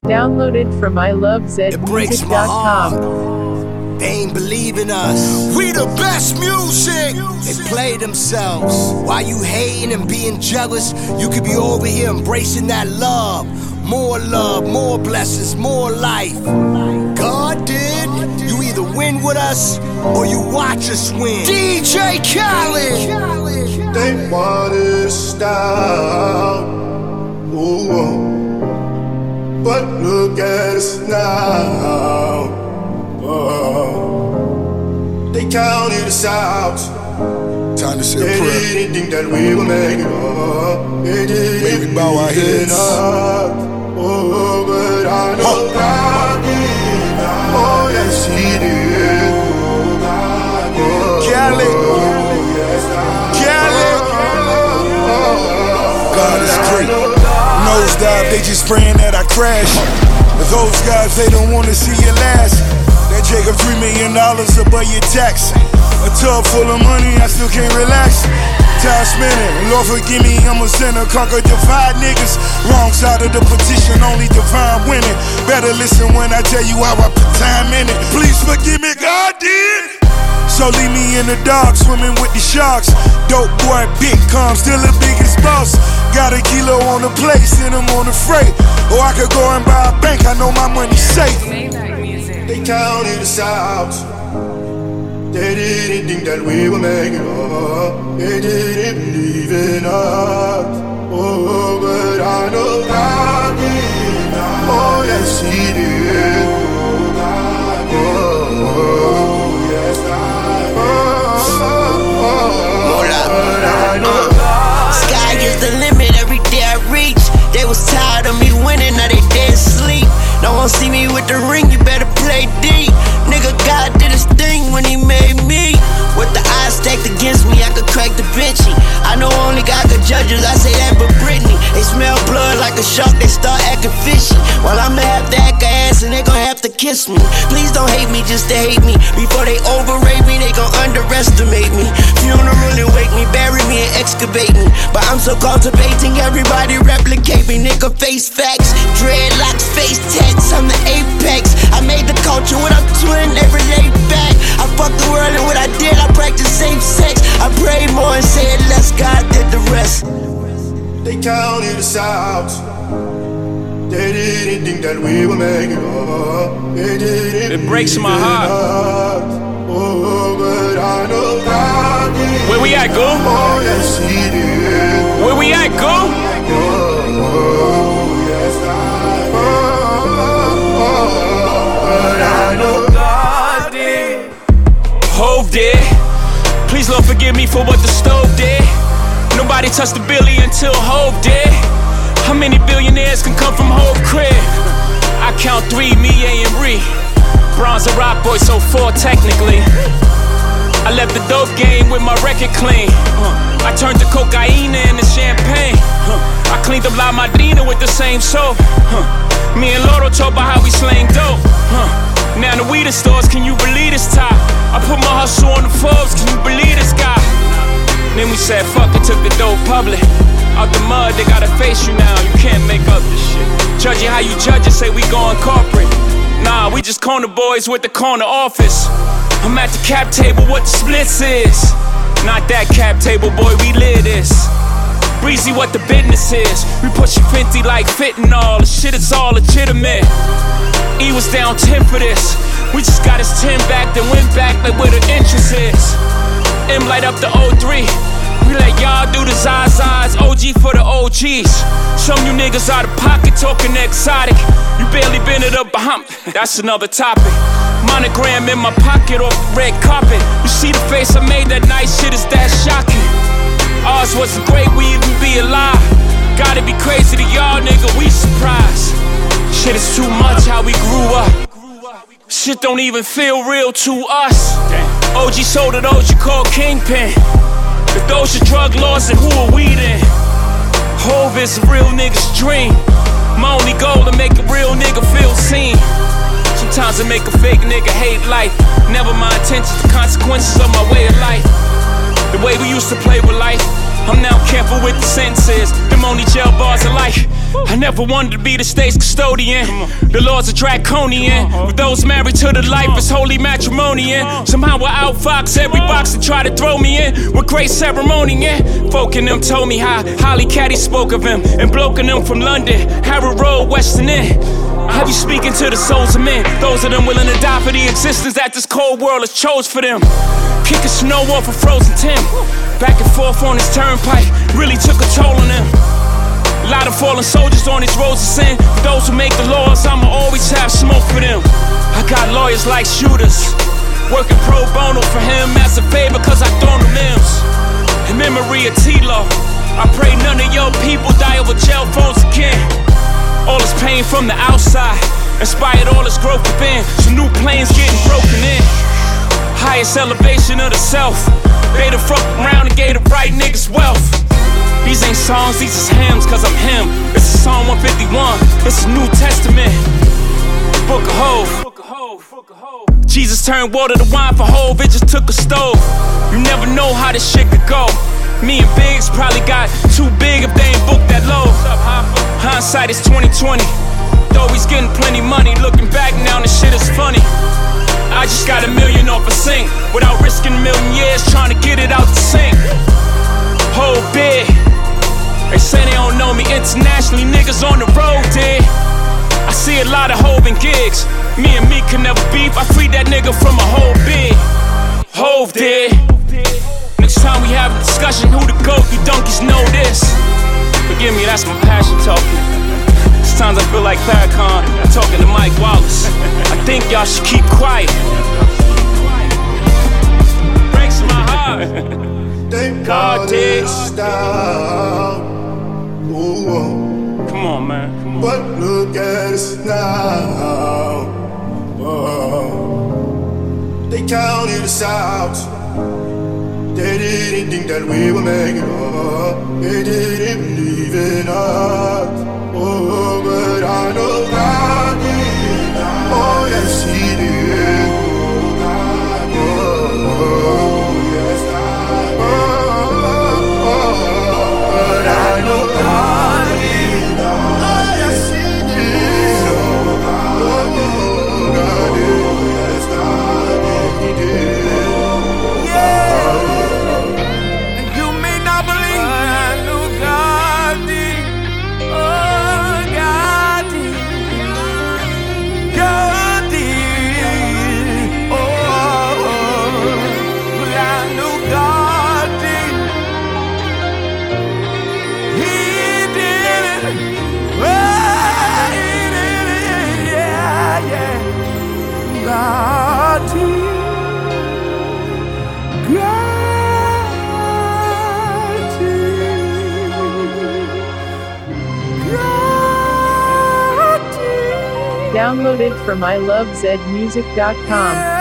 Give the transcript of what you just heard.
Downloaded from It breaks my heart. ilovezmusic.com. They ain't believing us. We the best music. They play themselves. While you hating and being jealous, you could be over here embracing that love. More love, more blessings, more life. God did. You either win with us or you watch us win. DJ Khaled. They wanted to stop. Ooh. But look at us now. Oh. They counted us out. Time to say They a prayer. didn't think that we would make it up. They didn't May we bow our heads. Oh, but I know God did. Oh, yes, He did. Khaled. Khaled. God is great. Nosedive, they just praying that I crash. Those guys, they don't wanna see you last. That Jacob $3 million above your tax. A tub full of money, I still can't relax. Time spinning, Lord forgive me, I'm a sinner. Conquer divide niggas. Wrong side of the petition, only divine winning. Better listen when I tell you how I put time in it. Please forgive me, God did. So leave me in the dark, swimming with the sharks. Dope boy, big calm, still the biggest boss. Got a kilo on the plate, send him on the freight. Or I could go and buy a bank, I know my money's safe. They counted us out. They didn't think that we would make it up. They didn't believe in us. Oh, but I know God did. Oh, yes, He did. Oh, yes, God did. Sky is the limit, every day I reach. They was tired of me winning, now they dead sleep. No one see me with the ring, you better play D. Nigga, God did his thing when He made me. With the eyes stacked against me, I could crack the Benchy. I know only God could judge us, I say that but Britney. They smell blood like a shark, they start acting fishy. Well, I'ma have to act a ass and they gon' have to kiss me. Please don't hate me just to hate me. Before they overrate me, they gon' underestimate me. Funeral and wake me, bury me and excavate me. But I'm so cultivating, everybody replicate me. Nigga, face facts, dreadlocks, face tats, I'm the apex. I made the culture, what I'm doing, they relate back. I fuck the world and what I did, I practice safe sex. I prayed more and said less, God did the rest. They counted us out. They didn't think that we would make it up. They didn't. It breaks my heart. Oh, but I know God did. Where we at, Goo? Oh, yes, He did. Where we at, Goo? Oh, yes, God. But I know God did. Hove did. Please, Lord, forgive me for what the stove did. Nobody touched the billy until Hove did. How many billionaires can come from Hove crib? I count 3, me, A, and Ree. Bronze and Rock Boy, so 4 technically. I left the dope game with my record clean. I turned the cocaine into champagne. I cleaned up La Madrina with the same soap. Me and Loro talk about how we slang dope. Now the weed stores, can you believe this top? I put my hustle on the Forbes, can you believe this guy? Then we said fuck it, took the dope public. Out the mud, they gotta face you now, you can't make up this shit. Judging how you judge it, say we going corporate. Nah, we just corner boys with the corner office. I'm at the cap table, what the splits is. Not that cap table, boy, we live this. Breezy, what the business is. We push your Fenty like fentanyl, the shit is all legitimate. E was down 10 for this. We just got his 10 back, then went back like where the interest is. M light up the 03. We let y'all do the Zazas, OG for the OGs. Some you niggas out of pocket talking exotic. You barely been it up behind. That's another topic. Monogram in my pocket off the red carpet. You see the face I made that night, shit is that shocking. Ours wasn't great, we even be alive. Gotta be crazy to y'all, nigga, we surprised. Shit is too much how we grew up. Shit don't even feel real to us. OG sold it, OG called Kingpin. If those are drug laws, then who are we then? Hove is a real nigga's dream. My only goal to make a real nigga feel seen. Sometimes I make a fake nigga hate life. Never my intentions, the consequences of my way of life. The way we used to play with life, I'm now careful with the sentences. Them only jail bars of life. I never wanted to be the state's custodian. The laws are draconian. With those married to the life, it's holy matrimonian. Somehow I outfox every box that try to throw me in. With great ceremony, yeah. Folk in them told me how Holly Caddy spoke of him. And bloke in them from London, Harrow Road, Western End. I be speaking to the souls of men, those of them willing to die for the existence that this cold world has chose for them. Kicking snow off a frozen Tim, back and forth on this turnpike, really took a toll on them. A lot of fallen soldiers on these roads of sin. For those who make the laws, I'ma always have smoke for them. I got lawyers like shooters, working pro bono for him as a favor cause I thrown them limbs. In memory of T-Lo, I pray none of your people die over jail phones again. All this pain from the outside inspired all this growth within. So new planes getting broken in. Highest elevation of the self. They done fuck around and gave the right niggas wealth. These ain't songs, these is hymns, cause I'm him. This is Psalm 151, this is New Testament. Book of Hov. Jesus turned water to wine for Hov, it just took a stove. You never know how this shit could go. Me and Biggs probably got too big if they ain't booked that low. Hindsight is 2020. Though he's getting plenty money, looking back now this shit is funny. I just got $1 million off a sink without risking a million years trying to get it out the sink. Whole big. They say they don't know me internationally, niggas on the road did. I see a lot of Hov and gigs. Me and me can never beef. I freed that nigga from a whole big. Hov did. Next time we have a discussion, who the GOAT? You donkeys know this. Forgive me, that's my passion talking. Sometimes I feel like Farrakhan talking to Mike Wallace. I think y'all should keep quiet. Breaks my heart. God did. Come on, man. Come on. But look at us now. They counted us out. They didn't think that we would make it up. They didn't believe in us. Oh, but I know God did. Oh, yes, He did. Oh, yes, God did. But I know God did. Oh, yes, He did. Oh, God did. Yes, God did. He did. Downloaded from ilovezmusic.com.